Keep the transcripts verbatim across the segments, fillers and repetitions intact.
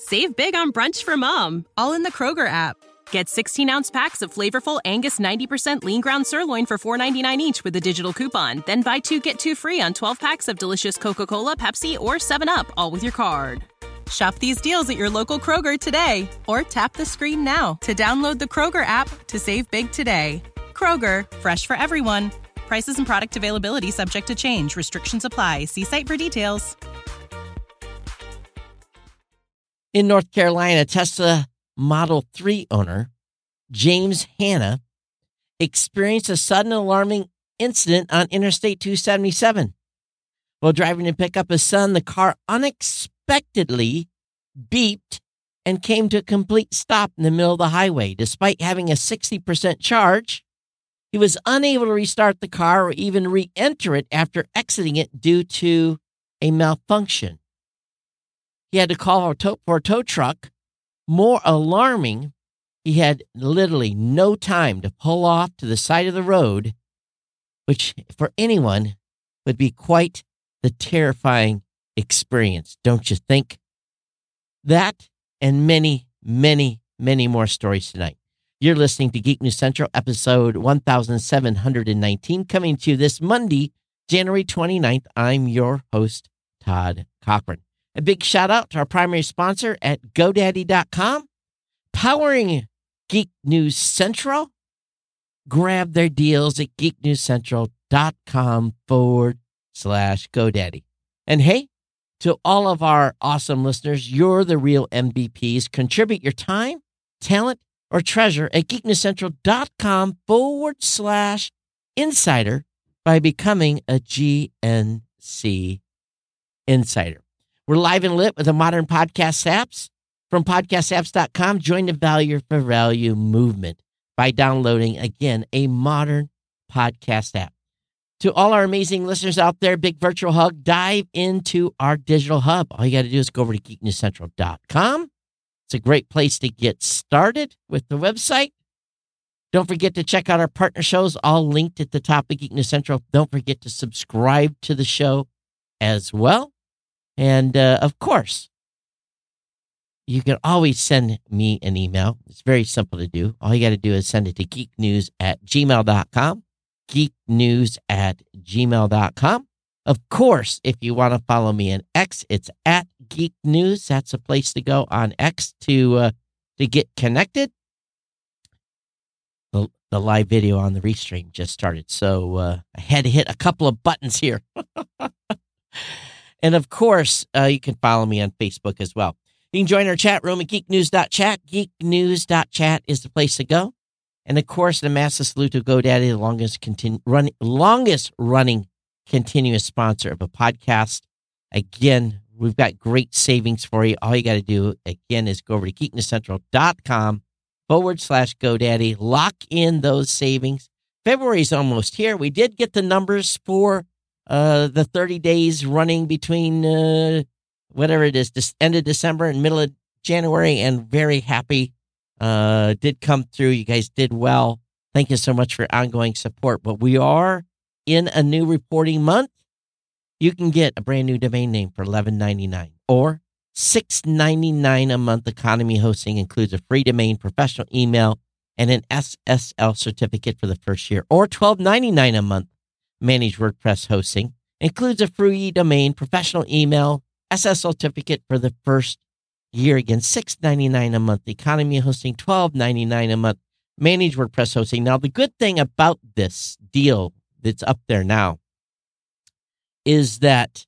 Save big on brunch for mom, all in the Kroger app. Get sixteen-ounce packs of flavorful Angus ninety percent lean ground sirloin for four ninety-nine each with a digital coupon. Then buy two, get two free on twelve packs of delicious Coca-Cola, Pepsi, or seven up, all with your card. Shop these deals at your local Kroger today, or tap the screen now to download the Kroger app to save big today. Kroger, fresh for everyone. Prices and product availability subject to change. Restrictions apply. See site for details. In North Carolina, Tesla Model three owner James Hanna experienced a sudden alarming incident on Interstate two seventy-seven. While driving to pick up his son, the car unexpectedly beeped and came to a complete stop in the middle of the highway. Despite having a sixty percent charge, he was unable to restart the car or even re-enter it after exiting it due to a malfunction. He had to call for a tow, for a tow truck. More alarming, he had literally no time to pull off to the side of the road, which for anyone would be quite the terrifying experience, don't you think? That and many, many, many more stories tonight. You're listening to Geek News Central, episode one thousand seven hundred nineteen, coming to you this Monday, January twenty-ninth. I'm your host, Todd Cochran. A big shout out to our primary sponsor at GoDaddy dot com, powering Geek News Central. Grab their deals at geeknewscentral.com forward slash GoDaddy. And hey, to all of our awesome listeners, you're the real M V Ps. Contribute your time, talent, or treasure at geeknewscentral.com forward slash insider by becoming a G N C insider. We're live and lit with the modern podcast apps. From podcast apps dot com, join the Value for Value movement by downloading, again, a modern podcast app. To all our amazing listeners out there, big virtual hug. Dive into our digital hub. All you got to do is go over to geek news central dot com. It's a great place to get started with the website. Don't forget to check out our partner shows, all linked at the top of Geek News Central. Don't forget to subscribe to the show as well. And, uh, of course, you can always send me an email. It's very simple to do. All you got to do is send it to geeknews at gmail dot com, geeknews at gmail dot com. Of course, if you want to follow me on X, it's at Geek News. That's a place to go on X to uh, to get connected. The, the live video on the restream just started, so uh, I had to hit a couple of buttons here. And, of course, uh, you can follow me on Facebook as well. You can join our chat room at geek news dot chat. geek news dot chat is the place to go. And, of course, the massive salute to GoDaddy, the longest, continu- run- longest running continuous sponsor of a podcast. Again, we've got great savings for you. All you got to do, again, is go over to geeknewscentral.com forward slash GoDaddy. Lock in those savings. February's almost here. We did get the numbers for Uh, the thirty days running between uh, whatever it is, this end of December and middle of January, and very happy. Uh, did come through. You guys did well. Thank you so much for ongoing support. But we are in a new reporting month. You can get a brand new domain name for eleven ninety-nine or six ninety-nine a month. Economy hosting includes a free domain, professional email, and an S S L certificate for the first year, or twelve ninety-nine a month. Managed WordPress hosting includes a free domain, professional email, S S L certificate for the first year. Again, six ninety-nine a month. Economy hosting, twelve ninety-nine a month. Managed WordPress hosting. Now, the good thing about this deal that's up there now is that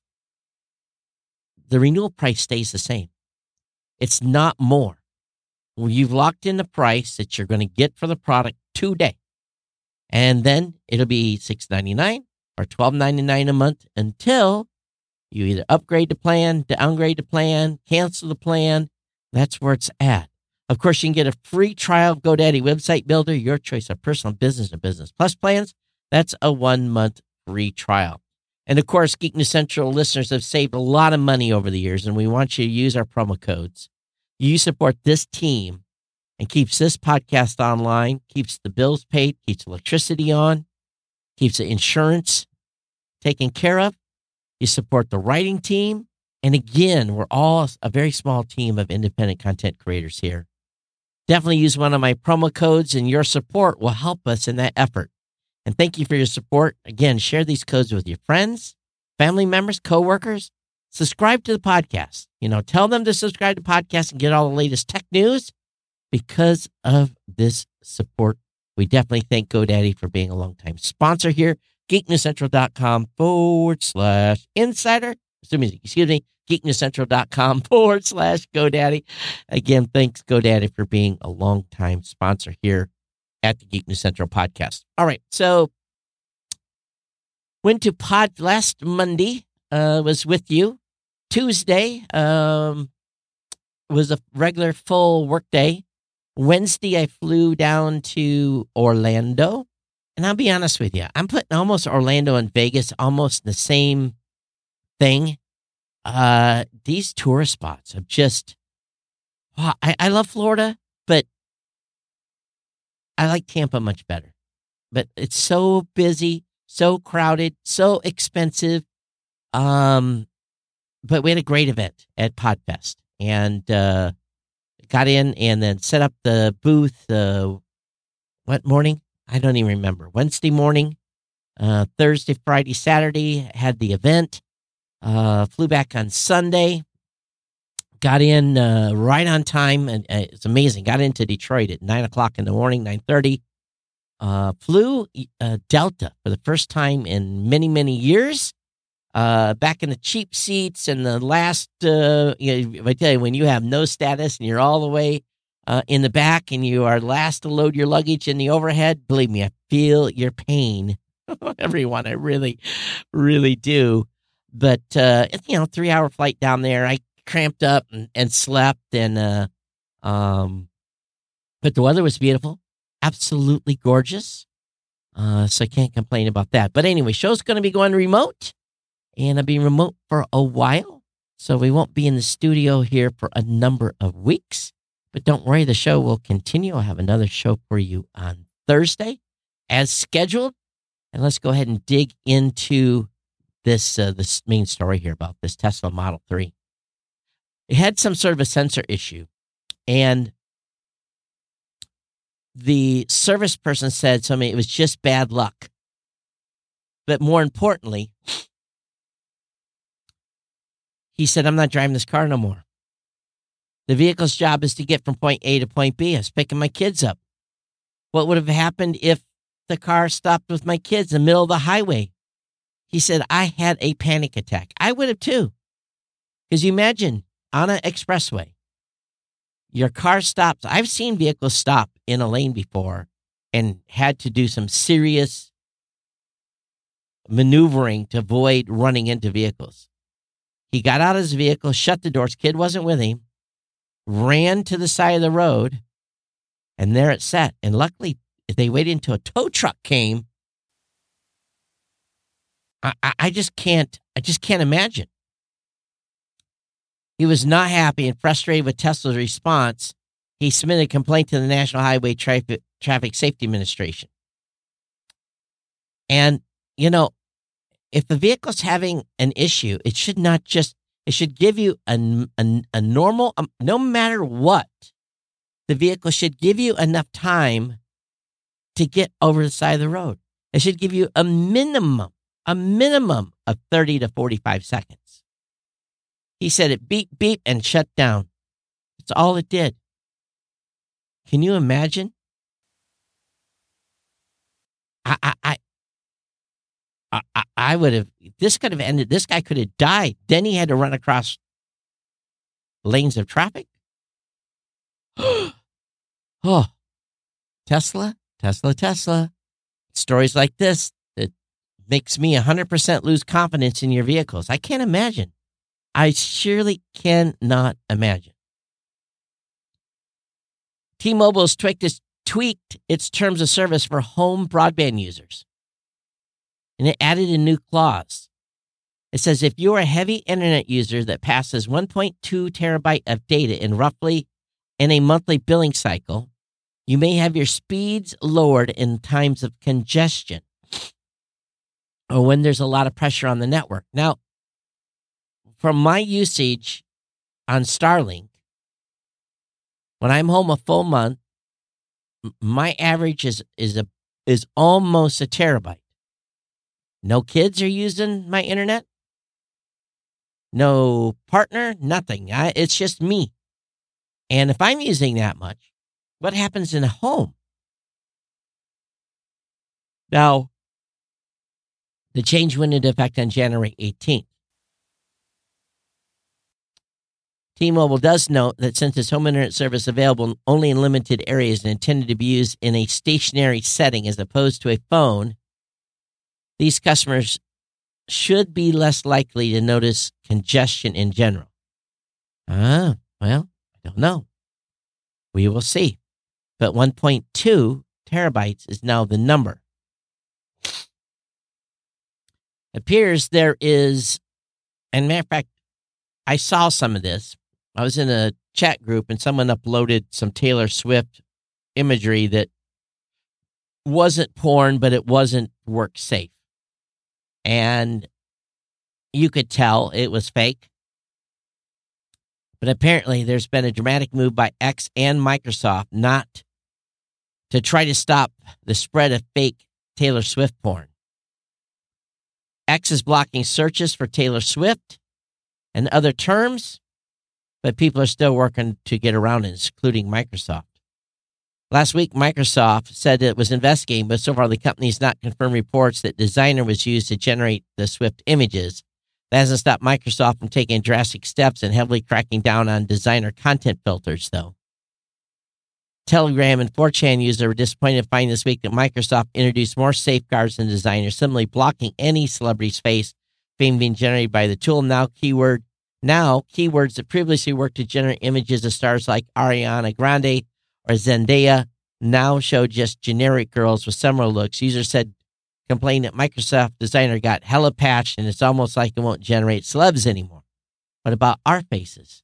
the renewal price stays the same. It's not more. Well, you've locked in the price that you're going to get for the product today. And then it'll be six ninety-nine or twelve ninety-nine a month until you either upgrade the plan, downgrade the plan, cancel the plan. That's where it's at. Of course, you can get a free trial of GoDaddy Website Builder, your choice of personal, business, and Business Plus plans. That's a one-month free trial. And, of course, Geek News Central listeners have saved a lot of money over the years, and we want you to use our promo codes. You support this team and keeps this podcast online, keeps the bills paid, keeps electricity on, keeps the insurance taken care of. You support the writing team, And again, we're all a very small team of independent content creators here. Definitely use one of my promo codes, and your support will help us in that effort. And thank you for your support. Again, share these codes with your friends, family members, coworkers. Subscribe to the podcast. You know, tell them to subscribe to the podcast and get all the latest tech news. Because of this support, we definitely thank GoDaddy for being a longtime sponsor here. geeknewscentral.com forward slash insider. Excuse me, geeknewscentral.com forward slash GoDaddy. Again, thanks GoDaddy for being a longtime sponsor here at the Geek News Central podcast. All right, so went to pod last Monday, uh, was with you. Tuesday um, was a regular full work day. Wednesday, I flew down to Orlando. And I'll be honest with you, I'm putting almost Orlando and Vegas almost the same thing. Uh, these tourist spots are just, oh, I, I love Florida, but I like Tampa much better. But it's so busy, so crowded, so expensive. Um, but we had a great event at PodFest, and uh, got in and then set up the booth. Uh, what morning? I don't even remember. Wednesday morning, uh, Thursday, Friday, Saturday, had the event. Uh, flew back on Sunday. Got in uh, right on time, and uh, it's amazing. Got into Detroit at nine o'clock in the morning, nine thirty. Uh, flew uh, Delta for the first time in many, many years. Uh, back in the cheap seats, and the last, uh, you know, I tell you, when you have no status and you're all the way uh, in the back and you are last to load your luggage in the overhead, believe me, I feel your pain. Everyone, I really, really do. But, uh, you know, three hour flight down there, I cramped up and, and slept, and, uh, um, but the weather was beautiful, absolutely gorgeous. Uh, so I can't complain about that. But anyway, show's going to be going remote. And I'll be remote for a while, so we won't be in the studio here for a number of weeks. But don't worry, the show will continue. I'll have another show for you on Thursday, as scheduled. And let's go ahead and dig into this uh, this main story here about this Tesla Model three. It had some sort of a sensor issue, and the service person said something. It was just bad luck. But more importantly, he said, I'm not driving this car no more. The vehicle's job is to get from point A to point B. I was picking my kids up. What would have happened if the car stopped with my kids in the middle of the highway? He said, I had a panic attack. I would have too. Because you imagine, on an expressway, your car stops. I've seen vehicles stop in a lane before and had to do some serious maneuvering to avoid running into vehicles. He got out of his vehicle, shut the doors. Kid wasn't with him, ran to the side of the road, and there it sat. And luckily, they waited until a tow truck came. I, I, I just can't. I just can't imagine. He was not happy and frustrated with Tesla's response. He submitted a complaint to the National Highway Traffic, Traffic Safety Administration. And, you know, if the vehicle's having an issue, it should not just, it should give you a, a, a normal, um, no matter what, the vehicle should give you enough time to get over the side of the road. It should give you a minimum, a minimum of thirty to forty-five seconds. He said it beep, beep, and shut down. That's all it did. Can you imagine? I, I, I I, I would have, this could have ended, this guy could have died. Then he had to run across lanes of traffic. Oh, Tesla, Tesla, Tesla. Stories like this that makes me one hundred percent lose confidence in your vehicles. I can't imagine. I surely cannot imagine. T-Mobile has tweaked its, tweaked its terms of service for home broadband users. And it added a new clause. It says, if you're a heavy internet user that passes one point two terabyte of data in roughly in a monthly billing cycle, you may have your speeds lowered in times of congestion or when there's a lot of pressure on the network. Now, from my usage on Starlink, when I'm home a full month, my average is is a is almost a terabyte. No kids are using my internet. No partner, nothing. I, it's just me. And if I'm using that much, what happens in a home? Now, the change went into effect on January eighteenth. T-Mobile does note that since its home internet service available only in limited areas and intended to be used in a stationary setting as opposed to a phone, these customers should be less likely to notice congestion in general. Ah, well, I don't know. We will see. But one point two terabytes is now the number. Appears there is, and matter of fact, I saw some of this. I was in a chat group and someone uploaded some Taylor Swift imagery that wasn't porn, but it wasn't work safe. And you could tell it was fake. But apparently there's been a dramatic move by X and Microsoft not to try to stop the spread of fake Taylor Swift porn. X is blocking searches for Taylor Swift and other terms, but people are still working to get around it, including Microsoft. Last week, Microsoft said it was investigating, but so far the company has not confirmed reports that Designer was used to generate the Swift images. That hasn't stopped Microsoft from taking drastic steps and heavily cracking down on Designer content filters, though. Telegram and four chan users were disappointed to find this week that Microsoft introduced more safeguards than Designer, similarly blocking any celebrity's face fame being generated by the tool. Now, keyword now keywords that previously worked to generate images of stars like Ariana Grande or Zendaya now show just generic girls with similar looks. Users said, complained that Microsoft Designer got hella patched and it's almost like it won't generate celebs anymore. What about our faces?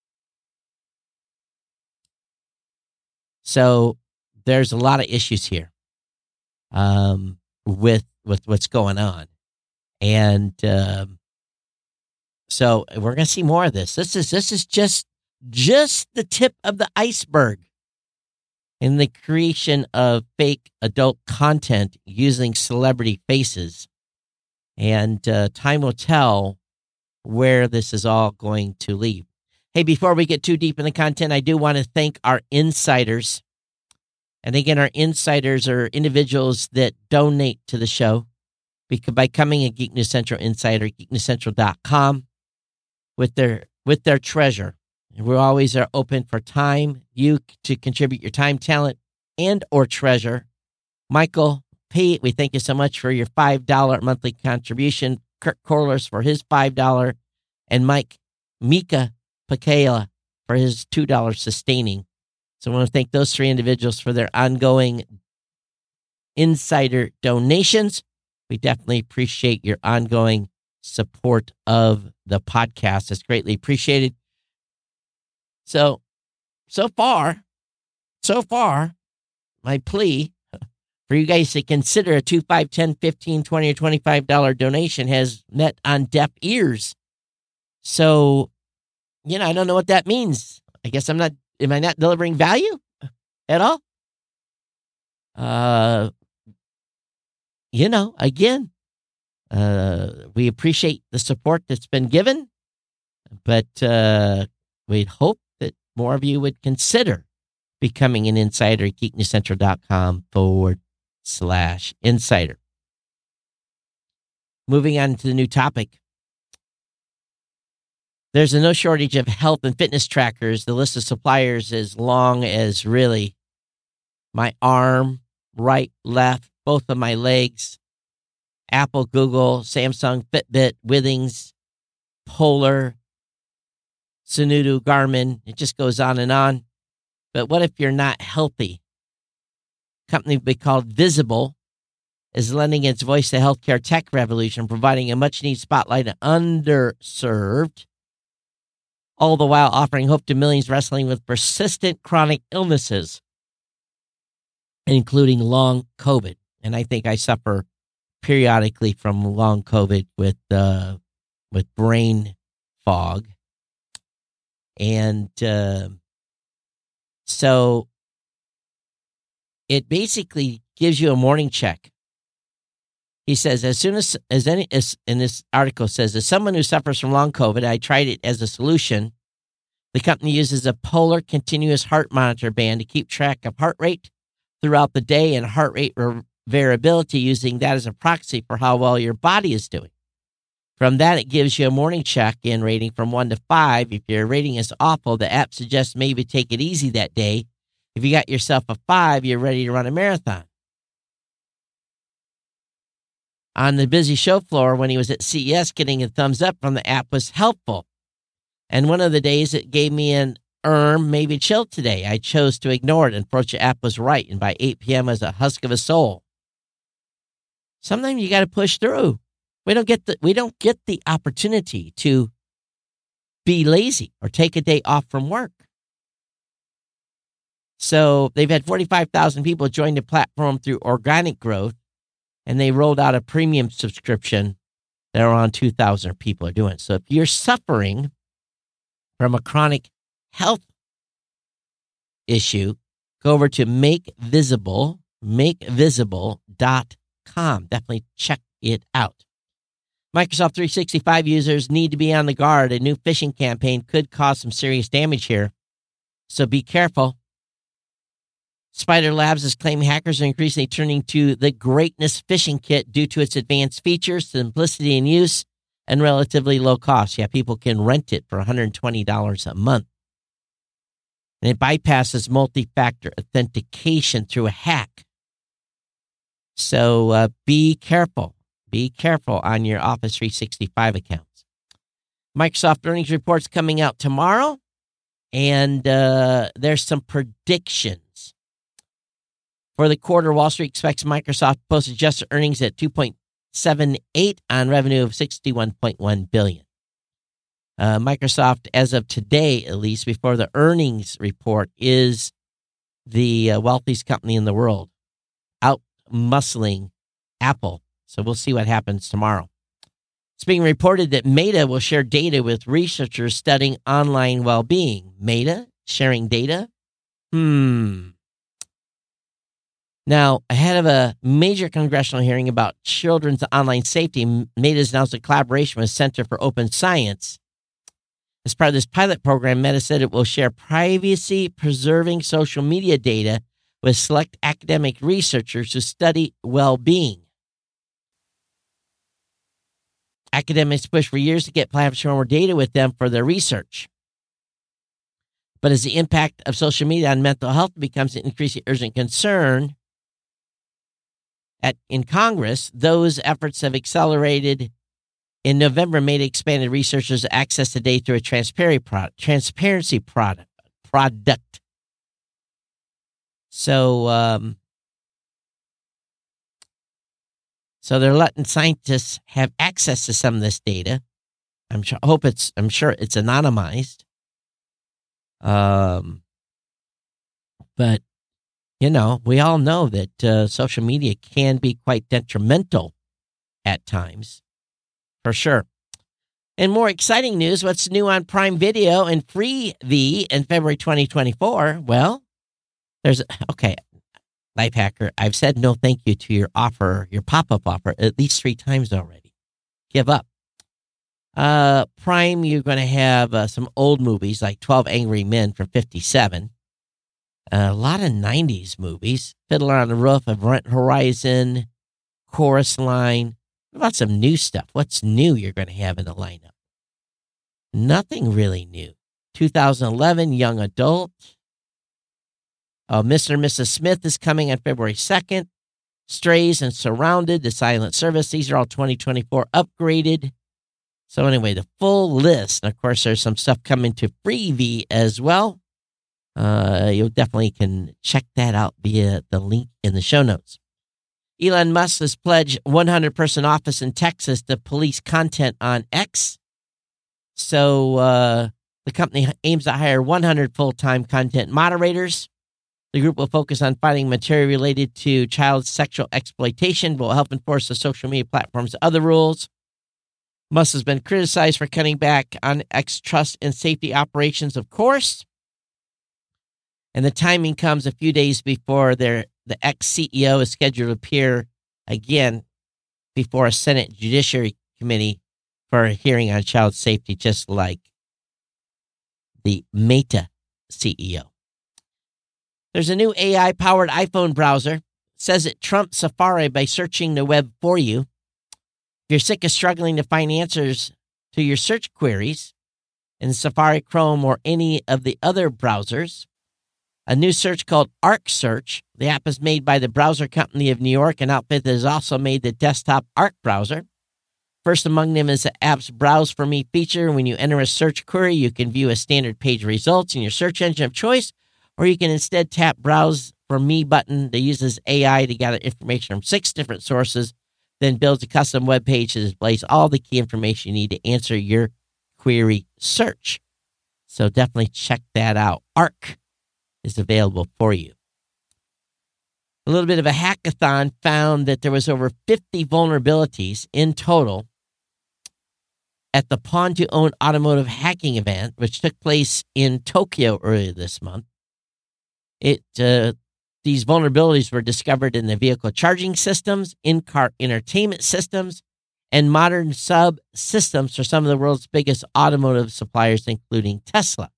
So there's a lot of issues here um, with with what's going on. And um, so we're going to see more of this. This is this is just just the tip of the iceberg in the creation of fake adult content using celebrity faces. And uh, time will tell where this is all going to lead. Hey, before we get too deep in the content, I do want to thank our insiders. And again, our insiders are individuals that donate to the show because by becoming a Geek News Central insider, geek news central dot com, with their with their treasure. And we always are open for time, you to contribute your time, talent, and or treasure. Michael P., we thank you so much for your five dollars monthly contribution. Kirk Corliss for his five dollars. And Mike Mika Pakela for his two dollars sustaining. So I want to thank those three individuals for their ongoing insider donations. We definitely appreciate your ongoing support of the podcast. It's greatly appreciated. So, so far, so far, my plea for you guys to consider a two, five, ten, fifteen, twenty, or twenty-five dollars donation has met on deaf ears. So, you know, I don't know what that means. I guess I'm not, am I not delivering value at all? Uh, you know, again, uh, we appreciate the support that's been given, but uh, we'd hope that more of you would consider becoming an insider at geek news central dot com forward slash insider. Moving on to the new topic. There's a no shortage of health and fitness trackers. The list of suppliers is long as really my arm, right, left, both of my legs, Apple, Google, Samsung, Fitbit, Withings, Polar, Sunudu, Garmin. It just goes on and on. But what if you're not healthy? A company we called Visible is lending its voice to healthcare tech revolution, providing a much-needed spotlight on underserved, all the while offering hope to millions wrestling with persistent chronic illnesses, including long COVID. And I think I suffer periodically from long COVID with uh, with brain fog. And uh, so it basically gives you a morning check. He says, as soon as, as any, as in this article says, as someone who suffers from long COVID, I tried it as a solution. The company uses a polar continuous heart monitor band to keep track of heart rate throughout the day and heart rate re- variability, using that as a proxy for how well your body is doing. From that, it gives you a morning check-in rating from one to five. If your rating is awful, the app suggests maybe take it easy that day. If you got yourself a five, you're ready to run a marathon. On the busy show floor, when he was at C E S, getting a thumbs up from the app was helpful. And one of the days it gave me an erm, maybe chill today. I chose to ignore it. Unfortunately, the app was right. And by eight p.m., I was a husk of a soul. Sometimes you got to push through. We don't get the we don't get the opportunity to be lazy or take a day off from work. So they've had forty-five thousand people join the platform through organic growth, and they rolled out a premium subscription that around two thousand people are doing. So if you're suffering from a chronic health issue, go over to Make Visible, make visible dot com. Definitely check it out. Microsoft three sixty-five users need to be on the guard. A new phishing campaign could cause some serious damage here, so be careful. Spider Labs is claiming hackers are increasingly turning to the Greatness Phishing Kit due to its advanced features, simplicity in use, and relatively low cost. Yeah, people can rent it for one hundred twenty dollars a month. And it bypasses multi-factor authentication through a hack. So uh, be careful. Be careful on your Office three sixty-five accounts. Microsoft earnings reports coming out tomorrow, and uh, there's some predictions. For the quarter, Wall Street expects Microsoft to post adjusted earnings at two point seven eight on revenue of sixty-one point one billion dollars. Uh, Microsoft, as of today, at least before the earnings report, is the uh, wealthiest company in the world, out muscling Apple. So we'll see what happens tomorrow. It's being reported that Meta will share data with researchers studying online well-being. Meta sharing data? Hmm. Now, ahead of a major congressional hearing about children's online safety, Meta has announced a collaboration with Center for Open Science. As part of this pilot program, Meta said it will share privacy-preserving social media data with select academic researchers who study well-being. Academics pushed for years to get platforms to share more data with them for their research. But as the impact of social media on mental health becomes an increasingly urgent concern at, in Congress, those efforts have accelerated. In November, Meta expanded researchers' access to data through a transparency product. Transparency product. product. So, um, so they're letting scientists have access to some of this data. I'm sure. I hope it's. I'm sure it's anonymized. Um, but you know, we all know that uh, social media can be quite detrimental at times, for sure. And more exciting news, what's new on Prime Video and Freevee in February twenty twenty-four? Well, there's, okay, Lifehacker, I've said no thank you to your offer, your pop-up offer, at least three times already. Give up. Uh, Prime, you're going to have uh, some old movies like twelve Angry Men from fifty-seven. Uh, a lot of nineties movies. Fiddler on the Roof, Event Horizon, Chorus Line. What about some new stuff? What's new you're going to have in the lineup? Nothing really new. two thousand eleven, Young Adult. Uh, Mister and Missus Smith is coming on February second. Strays and Surrounded, The Silent Service. These are all twenty twenty-four upgraded. So anyway, the full list. And of course, there's some stuff coming to Freevee as well. Uh, you definitely can check that out via the link in the show notes. Elon Musk has pledged one hundred person office in Texas to police content on X. So uh, the company aims to hire one hundred full-time content moderators. The group will focus on fighting material related to child sexual exploitation, but will help enforce the social media platform's other rules. Musk has been criticized for cutting back on X trust and safety operations, of course. And the timing comes a few days before their, the ex-C E O is scheduled to appear again before a Senate Judiciary Committee for a hearing on child safety, just like the Meta C E O. There's a new A I-powered iPhone browser. It says it trumps Safari by searching the web for you. If you're sick of struggling to find answers to your search queries in Safari, Chrome, or any of the other browsers, a new search called Arc Search. The app is made by the Browser Company of New York, an outfit that has also made the desktop Arc browser. First among them is the app's Browse For Me feature. When you enter a search query, you can view a standard page results in your search engine of choice, or you can instead tap Browse For Me button that uses A I to gather information from six different sources, then builds a custom web page that displays all the key information you need to answer your query search. So definitely check that out. Arc is available for you. A little bit of a hackathon found that there was over fifty vulnerabilities in total at the Pawn to Own automotive hacking event, which took place in Tokyo earlier this month. It uh, these vulnerabilities were discovered in the vehicle charging systems, in-car entertainment systems, and modern subsystems for some of the world's biggest automotive suppliers, including Tesla.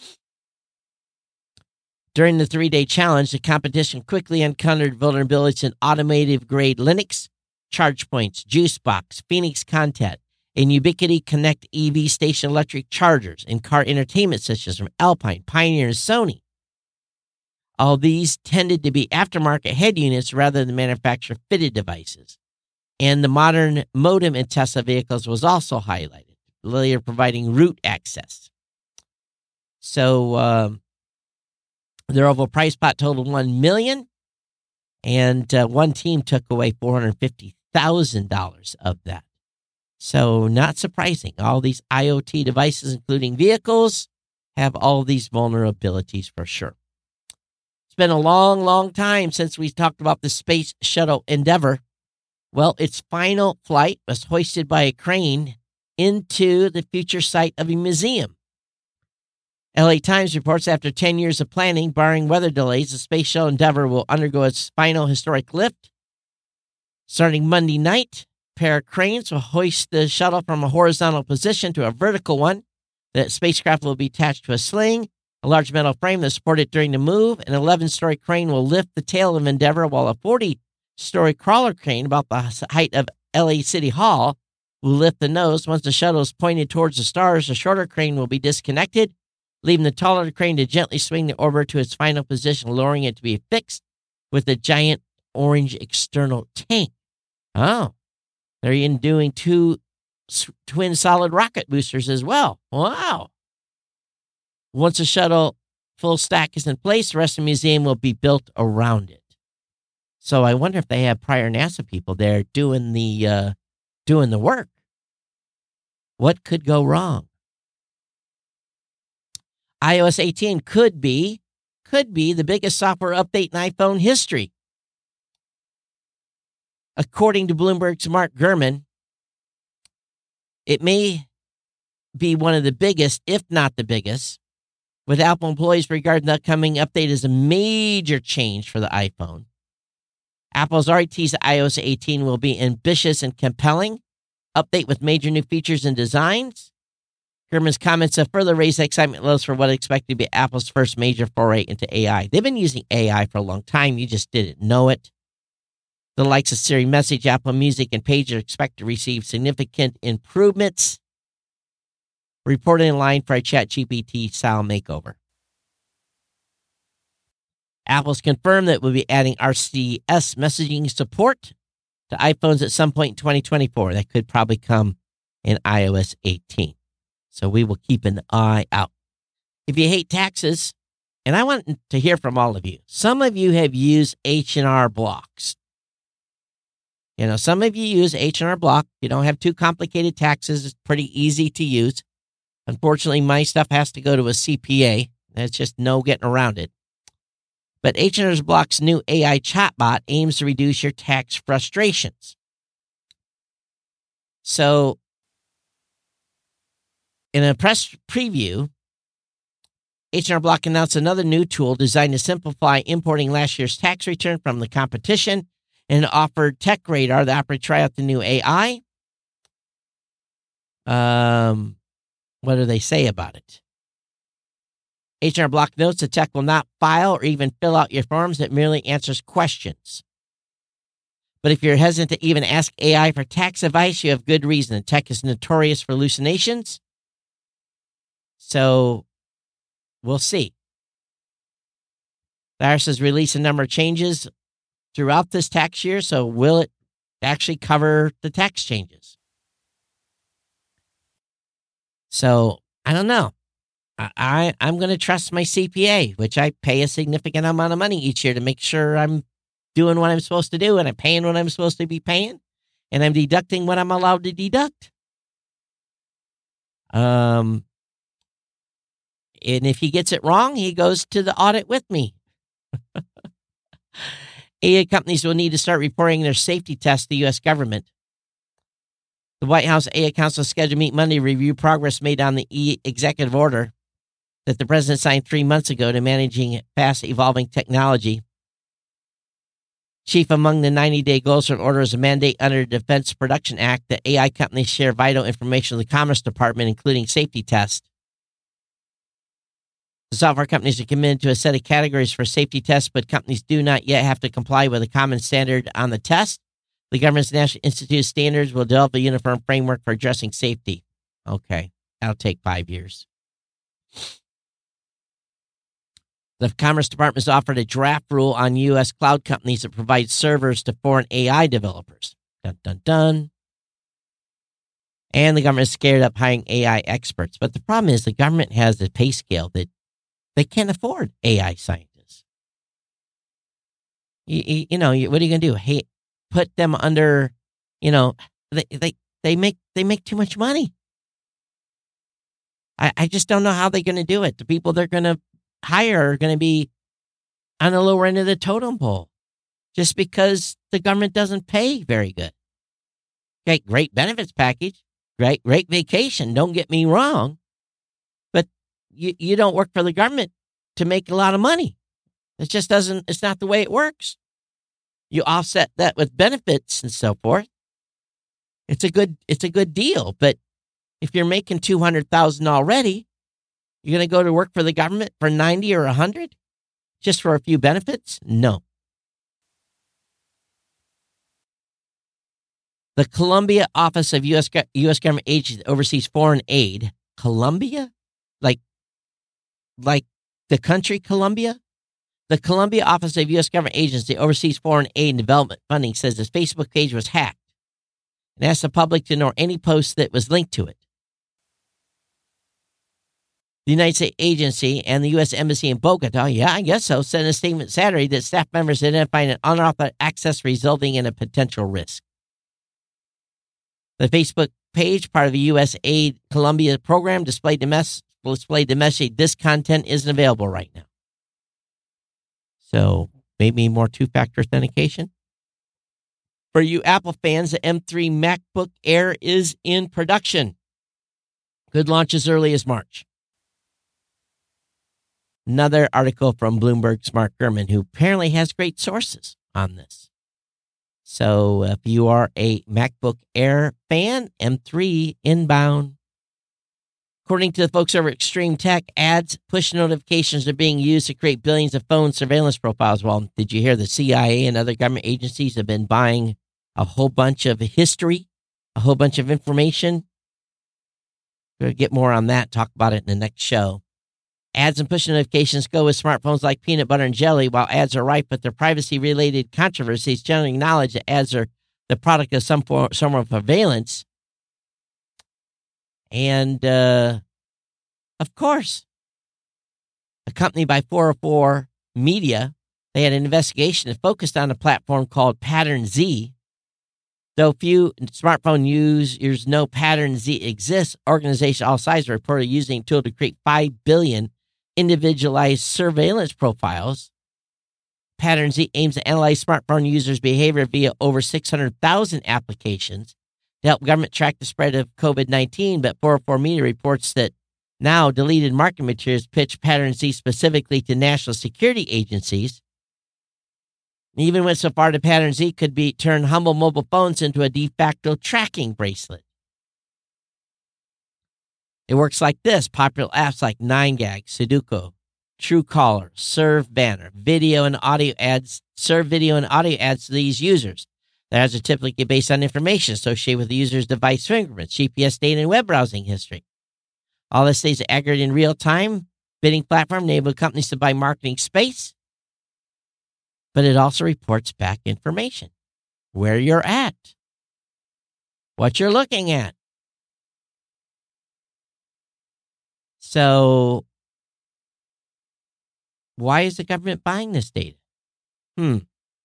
During the three-day challenge, the competition quickly uncovered vulnerabilities in automotive-grade Linux, ChargePoints, JuiceBox, Phoenix Content, and Ubiquiti Connect E V station electric chargers, and car entertainment systems from Alpine, Pioneer, and Sony. All these tended to be aftermarket head units rather than manufacturer-fitted devices. And the modern modem in Tesla vehicles was also highlighted, later providing root access. So, um, their overall price pot totaled one million dollars, and uh, one team took away four hundred fifty thousand dollars of that. So not surprising. All these IoT devices, including vehicles, have all these vulnerabilities for sure. It's been a long, long time since we talked about the Space Shuttle Endeavour. Well, its final flight was hoisted by a crane into the future site of a museum. L A Times reports after ten years of planning, barring weather delays, the Space Shuttle Endeavour will undergo its final historic lift. Starting Monday night, a pair of cranes will hoist the shuttle from a horizontal position to a vertical one. The spacecraft will be attached to a sling, a large metal frame that supports it during the move. An eleven-story crane will lift the tail of Endeavour, while a forty-story crawler crane, about the height of L A City Hall, will lift the nose. Once the shuttle is pointed towards the stars, the shorter crane will be disconnected, leaving the taller crane to gently swing the orbiter to its final position, lowering it to be fixed with a giant orange external tank. Oh, they're even doing two s- twin solid rocket boosters as well. Wow. Once the shuttle full stack is in place, the rest of the museum will be built around it. So I wonder if they have prior NASA people there doing the uh, doing the work. What could go wrong? i O S eighteen could be, could be the biggest software update in iPhone history. According to Bloomberg's Mark Gurman, it may be one of the biggest, if not the biggest, with Apple employees regarding the upcoming update as a major change for the iPhone. Apple's already teased that i O S eighteen will be ambitious and compelling, update with major new features and designs. Gurman's comments have further raised excitement levels for what is expected to be Apple's first major foray into A I. They've been using A I for a long time. You just didn't know it. The likes of Siri Message, Apple Music, and Page are expected to receive significant improvements. Reported in line for a ChatGPT-style makeover. Apple's confirmed that it will be adding R C S messaging support to iPhones at some point in twenty twenty-four. That could probably come in i O S eighteen. So we will keep an eye out. If you hate taxes, and I want to hear from all of you, some of you have used H and R Blocks. You know, some of you use H and R Block. You don't have too complicated taxes. It's pretty easy to use. Unfortunately, my stuff has to go to a C P A. There's just no getting around it. But H and R Block's new A I chatbot aims to reduce your tax frustrations. So in a press preview, H and R Block announced another new tool designed to simplify importing last year's tax return from the competition and offered Tech Radar the opportunity to try out the new A I. Um, what do they say about it? H and R Block notes the tech will not file or even fill out your forms. It merely answers questions. But if you're hesitant to even ask A I for tax advice, you have good reason. The tech is notorious for hallucinations. So we'll see. The I R S has released a number of changes throughout this tax year, so will it actually cover the tax changes? So I don't know. I, I, I'm going to trust my C P A, which I pay a significant amount of money each year to make sure I'm doing what I'm supposed to do, and I'm paying what I'm supposed to be paying, and I'm deducting what I'm allowed to deduct. Um, and if he gets it wrong, he goes to the audit with me. A I companies will need to start reporting their safety tests to the U S government. The White House A I Council is scheduled to meet Monday to review progress made on the e- executive order that the president signed three months ago to managing fast-evolving technology. Chief among the ninety-day goals for the order is a mandate under the Defense Production Act that A I companies share vital information with the Commerce Department, including safety tests. The software companies are committed to a set of categories for safety tests, but companies do not yet have to comply with a common standard on the test. The government's National Institute of Standards will develop a uniform framework for addressing safety. Okay, that'll take five years. The Commerce Department has offered a draft rule on U S cloud companies that provide servers to foreign A I developers. Dun, dun, dun. And the government is scared of hiring A I experts. But the problem is the government has a pay scale that they can't afford A I scientists. You, you, you know, what are you going to do? Hey, put them under, you know, they, they, they make they make too much money. I, I just don't know how they're going to do it. The people they're going to hire are going to be on the lower end of the totem pole just because the government doesn't pay very good. Okay, great benefits package, great, great vacation. Don't get me wrong. But you, you don't work for the government to make a lot of money. It just doesn't, it's not the way it works. You offset that with benefits and so forth. It's a good, it's a good deal. But if you're making two hundred thousand dollars already, you're going to go to work for the government for ninety or one hundred just for a few benefits? No. The Columbia Office of U S U S Government Agency that oversees foreign aid. Columbia? Like, like the country Columbia? The Columbia Office of U S Government Agency that oversees foreign aid and development funding says his Facebook page was hacked and asked the public to ignore any post that was linked to it. The United States Agency and the U S Embassy in Bogota, yeah, I guess so, sent a statement Saturday that staff members identified an unauthorized access resulting in a potential risk. The Facebook page, part of the U S Aid Columbia program, displayed the, mess, displayed the message, this content isn't available right now. So maybe more two-factor authentication. For you Apple fans, the M three MacBook Air is in production. Could launch as early as March. Another article from Bloomberg's Mark Gurman, who apparently has great sources on this. So if you are a MacBook Air fan, M three inbound. According to the folks over at Extreme Tech, ads, push notifications are being used to create billions of phone surveillance profiles. Well, did you hear the C I A and other government agencies have been buying a whole bunch of history, a whole bunch of information? We're going to get more on that, talk about it in the next show. Ads and push notifications go with smartphones like peanut butter and jelly. While ads are rife, but their privacy-related controversies generally acknowledge that ads are the product of some form, some form of surveillance. And, uh, of course, accompanied by four oh four Media, they had an investigation that focused on a platform called Pattern Z. Though few smartphone users know Pattern Z exists, organizations all sizes are reported using a tool to create five billion individualized surveillance profiles. Pattern Z aims to analyze smartphone users' behavior via over six hundred thousand applications to help government track the spread of COVID nineteen, but four oh four Media reports that now deleted marketing materials pitch Pattern Z specifically to national security agencies. Even went so far that Pattern Z could be turn humble mobile phones into a de facto tracking bracelet. It works like this. Popular apps like nine gag, Sudoku, Truecaller, Serve Banner, video and audio ads, serve video and audio ads to these users. The ads are typically based on information associated with the user's device fingerprints, G P S data, and web browsing history. All this stays aggregated in real time. Bidding platform enables companies to buy marketing space, but it also reports back information. Where you're at. What you're looking at. So, why is the government buying this data? Hmm.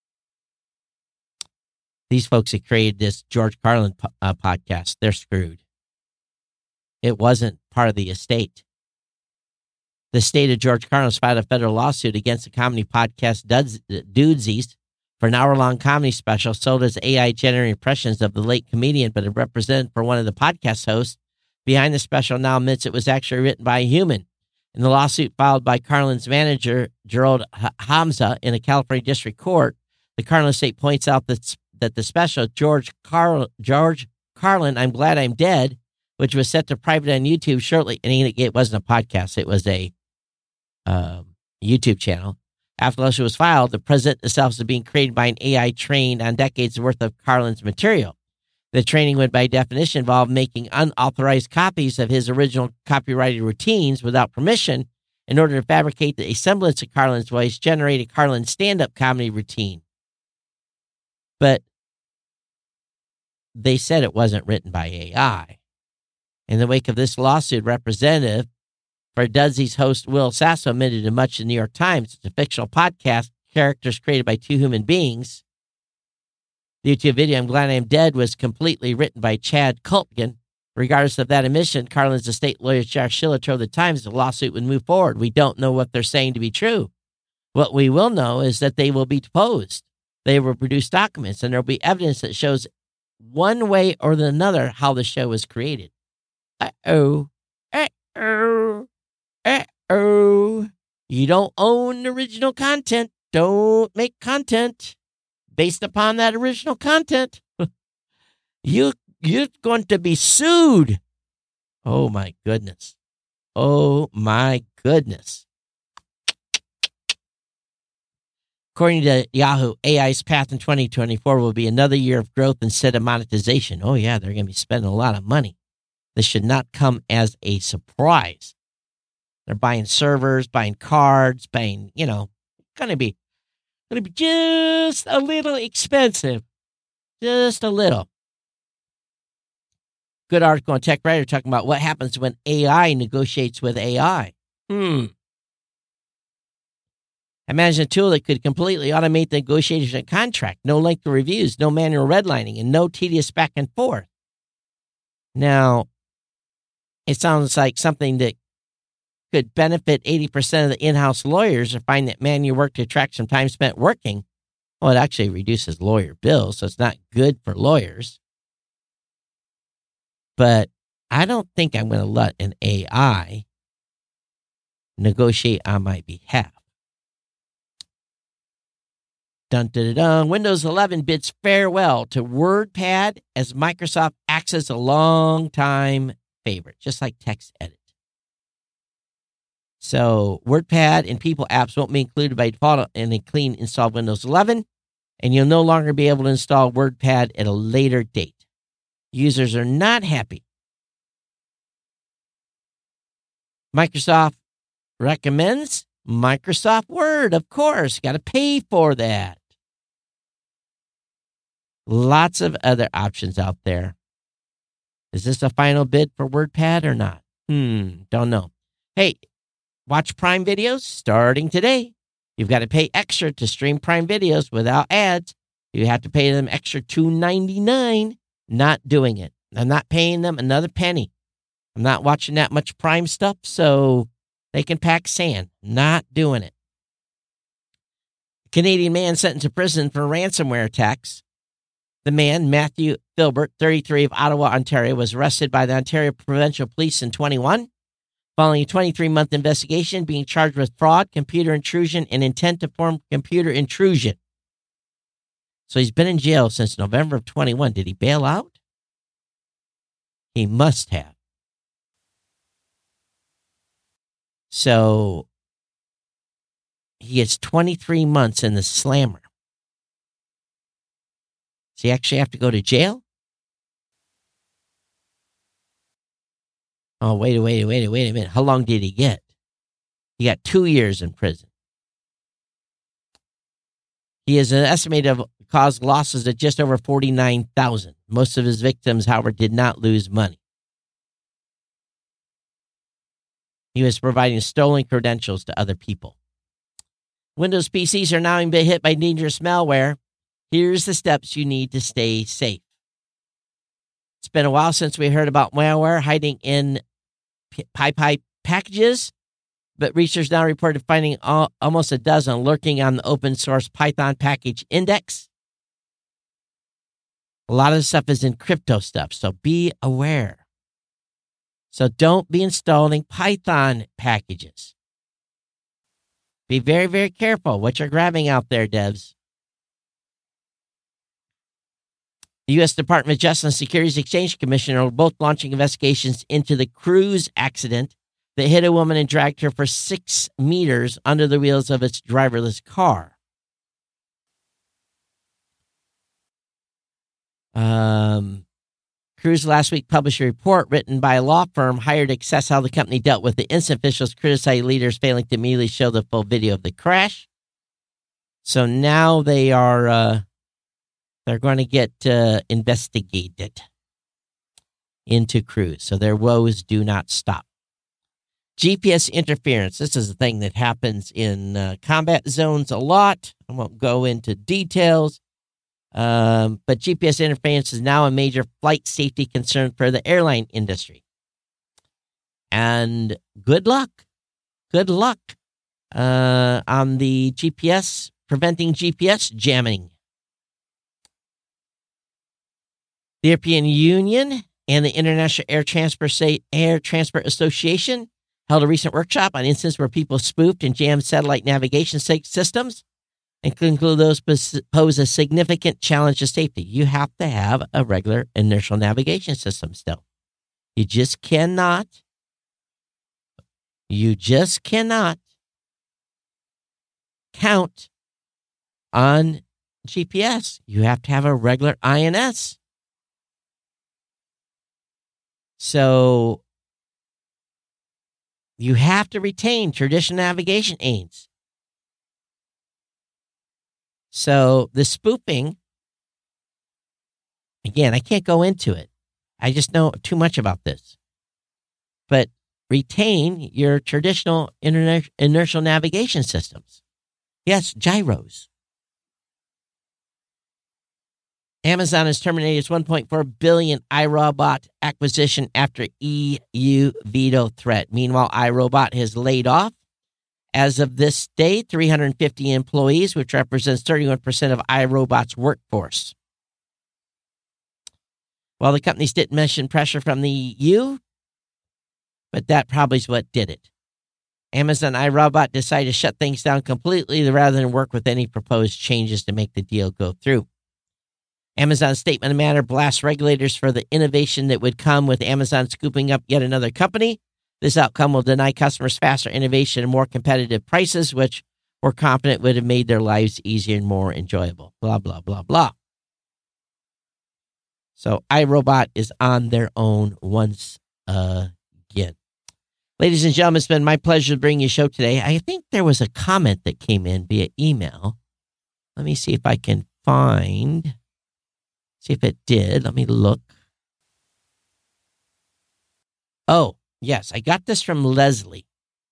These folks that created this George Carlin po- uh, podcast, they're screwed. It wasn't part of the estate. The estate of George Carlin filed a federal lawsuit against the comedy podcast Dudesies for an hour-long comedy special sold as A I-generated impressions of the late comedian, but it represented for one of the podcast hosts behind the special now admits it was actually written by a human. In the lawsuit filed by Carlin's manager, Gerald Hamza, in a California district court, the Carlin estate points out that, that the special, George, Carl, George Carlin, I'm Glad I'm Dead, which was set to private on YouTube shortly, and it wasn't a podcast, it was a um, YouTube channel. After the lawsuit was filed, the president itself was being created by an A I trained on decades worth of Carlin's material. The training would, by definition, involve making unauthorized copies of his original copyrighted routines without permission in order to fabricate a semblance of Carlin's voice, generate a Carlin stand-up comedy routine. But they said it wasn't written by A I. In the wake of this lawsuit, representative for Dudesies host Will Sasso admitted to much in the New York Times it's a fictional podcast, characters created by two human beings. The YouTube video, I'm Glad I'm Dead, was completely written by Chad Kultgen. Regardless of that admission, Carlin's estate lawyer Josh Schiller told the Times the lawsuit would move forward. We don't know what they're saying to be true. What we will know is that they will be deposed. They will produce documents, and there will be evidence that shows one way or another how the show was created. Uh-oh. Uh-oh. Uh-oh. You don't own original content. Don't make content based upon that original content. you, you're going to be sued. Oh, my goodness. Oh, my goodness. According to Yahoo, A I's path in twenty twenty-four will be another year of growth instead of monetization. Oh, yeah, they're going to be spending a lot of money. This should not come as a surprise. They're buying servers, buying cards, buying, you know, going to be going to be just a little expensive. Just a little. Good article on Tech Writer talking about what happens when A I negotiates with A I. Hmm. Imagine a tool that could completely automate the negotiation of a contract. No lengthy reviews, no manual redlining, and no tedious back and forth. Now, it sounds like something that could benefit eighty percent of the in-house lawyers who find that manual work to attract some time spent working. Well, it actually reduces lawyer bills, so it's not good for lawyers. But I don't think I'm going to let an A I negotiate on my behalf. Dun, dun, dun, dun. Windows eleven bids farewell to WordPad as Microsoft acts as a long-time favorite, just like TextEdit. So WordPad and People apps won't be included by default in a clean installed Windows eleven, and you'll no longer be able to install WordPad at a later date. Users are not happy. Microsoft recommends Microsoft Word, of course. Got to pay for that. Lots of other options out there. Is this a final bid for WordPad or not? Hmm, don't know. Hey, watch Prime videos starting today. You've got to pay extra to stream Prime videos without ads. You have to pay them extra two ninety-nine. Not doing it. I'm not paying them another penny. I'm not watching that much Prime stuff, so they can pack sand. Not doing it. A Canadian man sentenced to prison for ransomware attacks. The man, Matthew Filbert, thirty-three, of Ottawa, Ontario, was arrested by the Ontario Provincial Police in twenty-one, following a twenty-three-month investigation, being charged with fraud, computer intrusion, and intent to form computer intrusion. So he's been in jail since November of twenty-one. Did he bail out? He must have. So he gets twenty-three months in the slammer. Does he actually have to go to jail? Oh, wait, wait, wait, wait a minute. How long did he get? He got two years in prison. He has an estimated of caused losses of just over forty-nine thousand dollars. Most of his victims, however, did not lose money. He was providing stolen credentials to other people. Windows P Cs are now being hit by dangerous malware. Here's the steps you need to stay safe. It's been a while since we heard about malware hiding in PyPy packages, but researchers now reported finding all, almost a dozen lurking on the open source Python package index. A lot of the stuff is in crypto stuff, so be aware. So don't be installing Python packages. Be very, very careful what you're grabbing out there, devs. The U S Department of Justice and Securities Exchange Commission are both launching investigations into the cruise accident that hit a woman and dragged her for six meters under the wheels of its driverless car. Um, Cruise last week published a report written by a law firm hired to assess how the company dealt with the incident. Officials criticized leaders failing to immediately show the full video of the crash. So now they are uh, they're going to get uh, investigated into Cruise. So their woes do not stop. G P S interference. This is a thing that happens in uh, combat zones a lot. I won't go into details. Um, but G P S interference is now a major flight safety concern for the airline industry. And good luck. Good luck uh, on the G P S, preventing G P S jamming. The European Union and the International Air Transport, Air Transport Association held a recent workshop on instances where people spoofed and jammed satellite navigation systems, and conclude those pose a significant challenge to safety. You have to have a regular inertial navigation system still. You just cannot, you just cannot count on G P S. You have to have a regular I N S. So you have to retain traditional navigation aids. So the spoofing, again, I can't go into it. I just know too much about this. But retain your traditional interna- inertial navigation systems. Yes, gyros. Amazon has terminated its one point four billion dollars iRobot acquisition after E U veto threat. Meanwhile, iRobot has laid off, as of this day, three hundred fifty employees, which represents thirty-one percent of iRobot's workforce. Well, the companies didn't mention pressure from the E U, but that probably is what did it. Amazon iRobot decided to shut things down completely rather than work with any proposed changes to make the deal go through. Amazon's statement of the matter blasts regulators for the innovation that would come with Amazon scooping up yet another company. This outcome will deny customers faster innovation and more competitive prices, which we're confident would have made their lives easier and more enjoyable. Blah, blah, blah, blah. So iRobot is on their own once again. Ladies and gentlemen, it's been my pleasure to bring you a show today. I think there was a comment that came in via email. Let me see if I can find, see if it did. Let me look. Oh, yes, I got this from Leslie.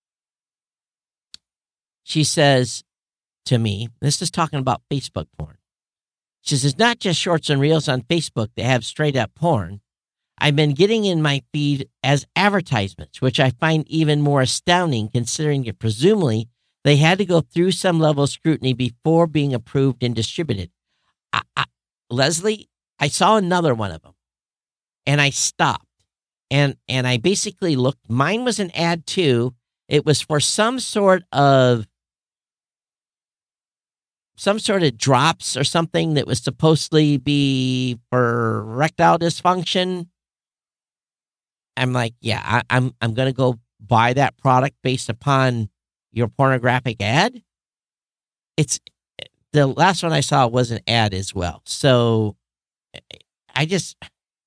She says to me, this is talking about Facebook porn. She says, it's not just shorts and reels on Facebook that have straight up porn. I've been getting in my feed as advertisements, which I find even more astounding considering that presumably they had to go through some level of scrutiny before being approved and distributed. I, I, Leslie, I saw another one of them, and I stopped. And and I basically looked. Mine was an ad too. It was for some sort of some sort of drops or something that was supposedly be for erectile dysfunction. I'm like, yeah, I, I'm I'm gonna go buy that product based upon your pornographic ad. It's the last one I saw was an ad as well. So I just.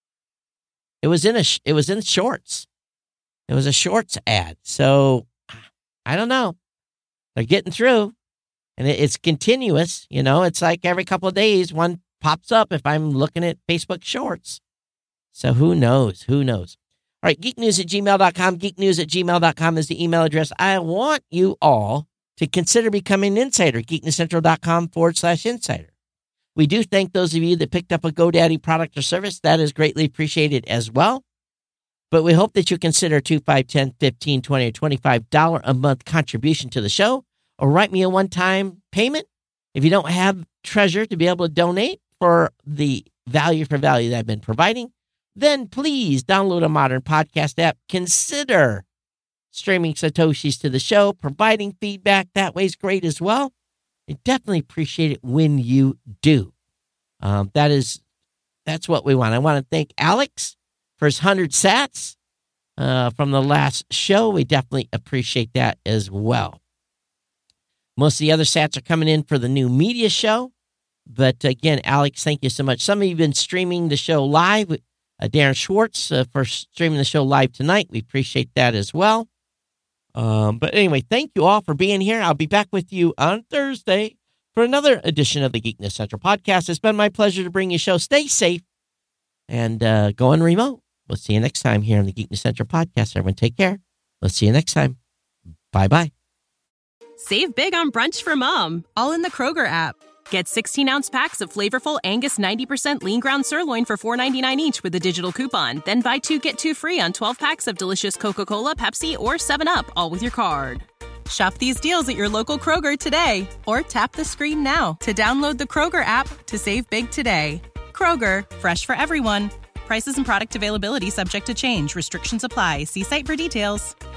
It was in a. It was in shorts. It was a shorts ad. So I don't know. They're getting through, and it, it's continuous. You know, it's like every couple of days one pops up if I'm looking at Facebook Shorts. So who knows? Who knows? All right, geeknews at gmail dot com. geeknews at gmail dot com is the email address. I want you all to consider becoming an insider. geeknewscentral.com forward slash insider. We do thank those of you that picked up a GoDaddy product or service. That is greatly appreciated as well. But we hope that you consider two, five, ten, fifteen, twenty, or twenty-five dollars a month contribution to the show, or write me a one-time payment. If you don't have treasure to be able to donate for the value for value that I've been providing, then please download a modern podcast app. Consider streaming Satoshis to the show, providing feedback. That way is great as well. I definitely appreciate it when you do. Um, that is, that's what we want. I want to thank Alex for his one hundred sats uh, from the last show. We definitely appreciate that as well. Most of the other sats are coming in for the new media show. But again, Alex, thank you so much. Some of you have been streaming the show live. Uh, Darren Schwartz uh, for streaming the show live tonight. We appreciate that as well. Um, but anyway, thank you all for being here. I'll be back with you on Thursday for another edition of the Geekness Central podcast. It's been my pleasure to bring you a show. Stay safe and uh, go on remote. We'll see you next time here on the Geekness Central podcast. Everyone take care. We'll see you next time. Bye-bye. Save big on brunch for mom, all in the Kroger app. Get sixteen-ounce packs of flavorful Angus ninety percent lean ground sirloin for four ninety-nine each with a digital coupon. Then buy two, get two free on twelve packs of delicious Coca-Cola, Pepsi, or seven up, all with your card. Shop these deals at your local Kroger today, or tap the screen now to download the Kroger app to save big today. Kroger, fresh for everyone. Prices and product availability subject to change. Restrictions apply. See site for details.